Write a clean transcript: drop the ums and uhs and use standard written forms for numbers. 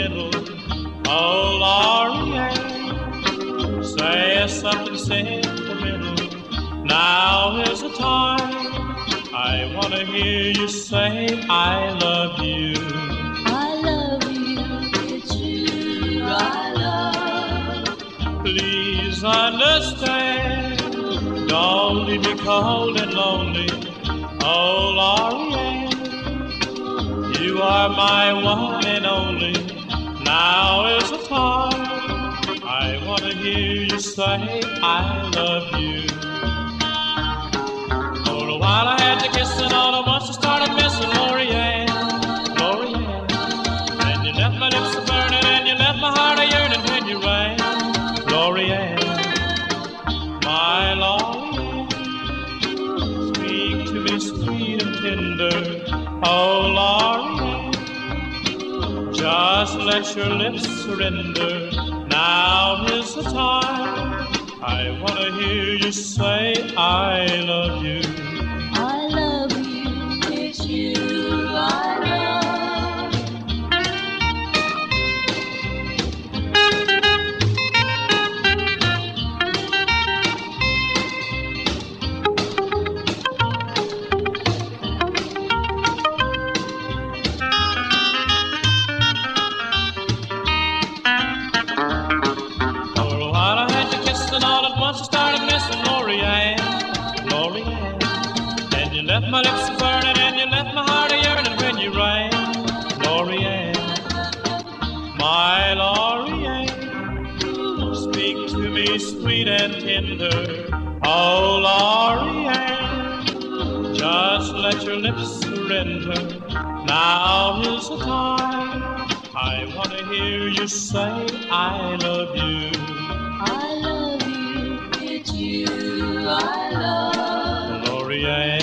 sentimental. Oh, Laurel, say something sentimental. Now is the time. I want to hear you say I love you. I love you, it's you I love. Please understand, don't leave me cold and lonely. Oh, Laurel, you are my one and only. Now is the time. I want to hear you say I love you. For a while I had you kissing all at once, I started missing L'Oreal, L'Oreal. And you left my lips burning and you left my heart a yearning when you rang, L'Oreal. My L'Oreal, speak to me sweet and tender. Oh, L'Oreal, just let your lips surrender. Now is the time. I want to hear you say I love you. I love you, it's you I love. For a while I had you kissing all at once, I started missing L'Oreal, L'Oreal. And you left my lips burning and you left my heart a yearning when you rang, L'Oreal. My L'Oreal, speak to me sweet and tender. Oh, L'Oreal, just let your lips surrender. Now is the time. I want to hear you say I love you. I love you, it's you I love. L'Oreal.